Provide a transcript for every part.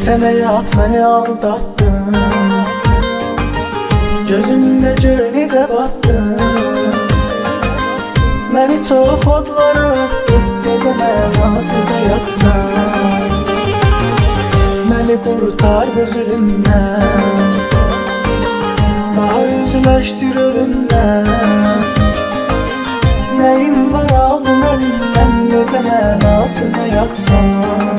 Sen həyat məni aldatdın, gözümdə gör necə batdın. Məni çox odlara atdın, necə mənasız həyatsan. Məni qurtar bu zülümdən, daha üzləşdir ölümdən. Nəyim var aldın əlimdən, necə mənasız həyatsan.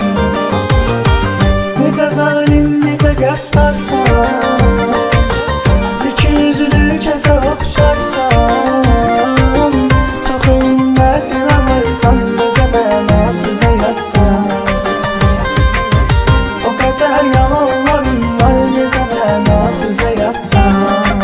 Necə zalim, necə qəddarsan, iki yüzlü kəsə oxşarsan. Çox ümmətin alırsan, necə mənasız həyatsan. O qədər yalanlarım var, necə mənasız həyatsan.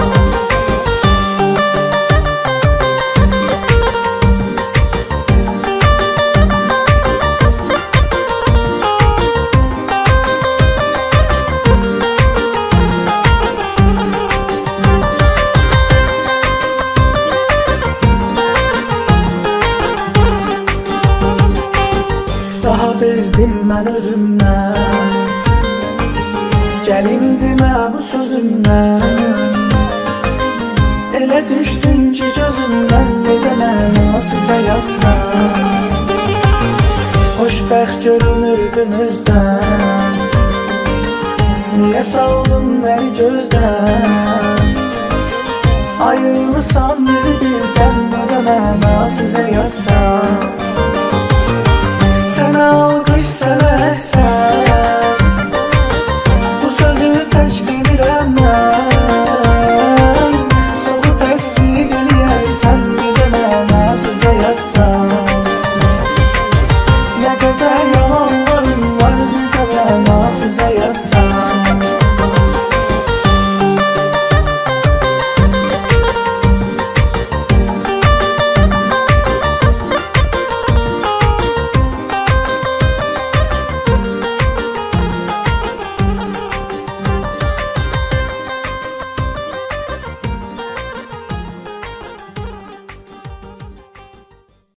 Daha bezdim mən özümdən, gəl incimə bu sözümdən. Elə düşdün ki gözümdən, necə mənasız həyatsan. Xoşbəxt görünürdüm özdən, niyə saldın məni gözdən. Ayrılırsan bizi bizdən, necə mənasız həyatsan. Sənə alqış, sənə əhsən.